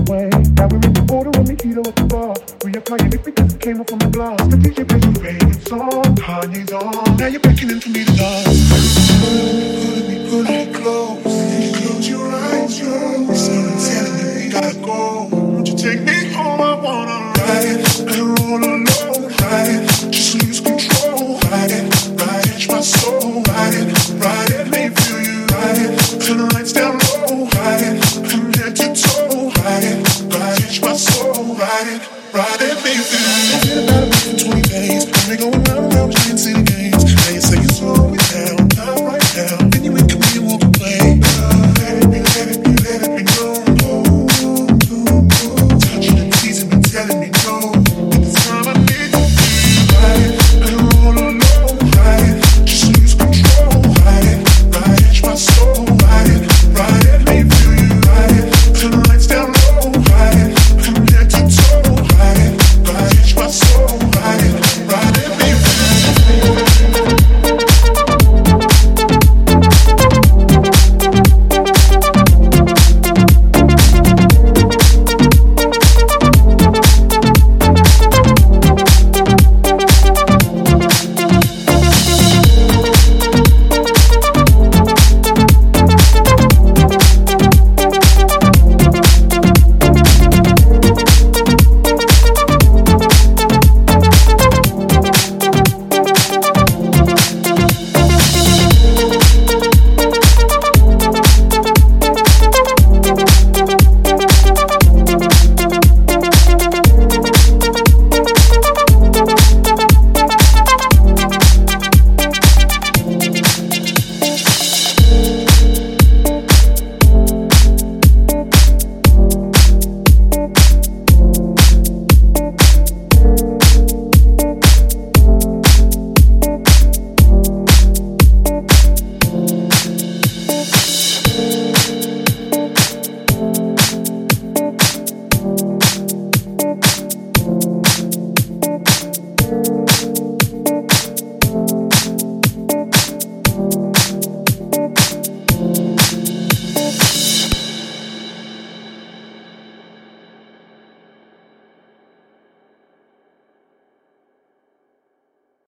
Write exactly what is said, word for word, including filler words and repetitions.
way. Now we're in the border when the heater at the bar. We are flying it because it came up from the glass. The D J plays your favorite song, Kanye's on. Now you're beckoning for me to dance. Pulling me, pulling me close. Close your eyes, yo. Someone's telling me we gotta go. Won't you take me home? I wanna ride and roll alone. Ride it, just lose control. Ride it, ride it, my soul. Ride it, ride it, let me feel you. Ride it, turn the lights down low. Ride it, from head to toe. Ride it, ride it, my soul. Ride it, ride it, let me feel you.